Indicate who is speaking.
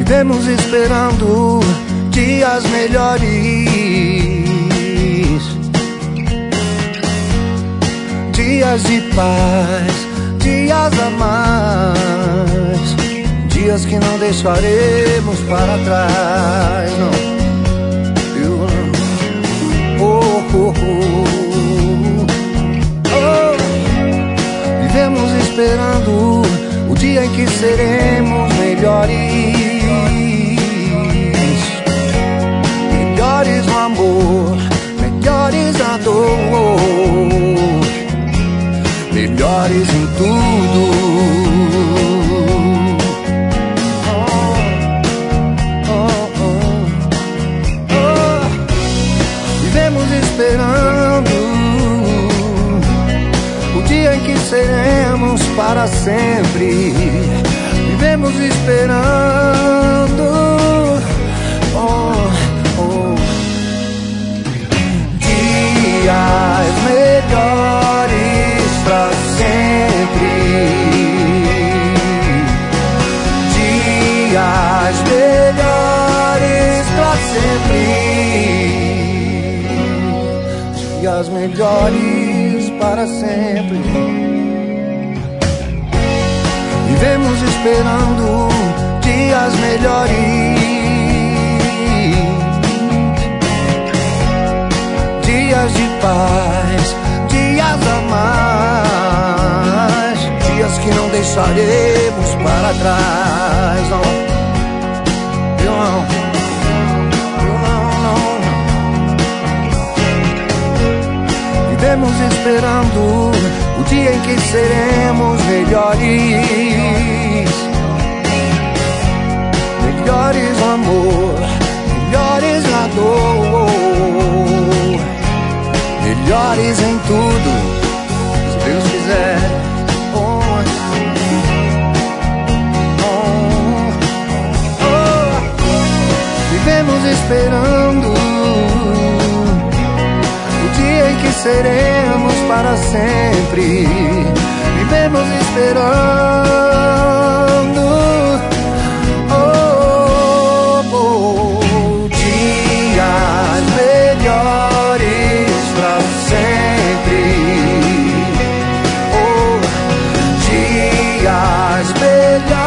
Speaker 1: Vivemos esperando dias melhores, dias de paz, dias a mais, dias que não deixaremos para trás, não. Vivemos esperando o dia em que seremos melhores, melhores no amor, melhores na dor, melhores em tudo. Vivemos esperando o dia em que seremos para sempre. Vivemos esperando dias melhores pra sempre, dias melhores pra sempre, dias melhores para sempre. Vivemos esperando dias melhores, dias de paz, dias a mais, dias que não deixaremos para trás, não. Vivemos esperando o dia em que seremos melhores, melhores no amor, melhores na dor, melhores em tudo, se Deus quiser. Vivemos esperando o dia em que seremos para sempre. Vivemos esperando dias melhores para sempre, dias melhores